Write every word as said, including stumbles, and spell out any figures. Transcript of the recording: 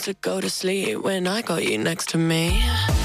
to go to sleep when I got you next to me.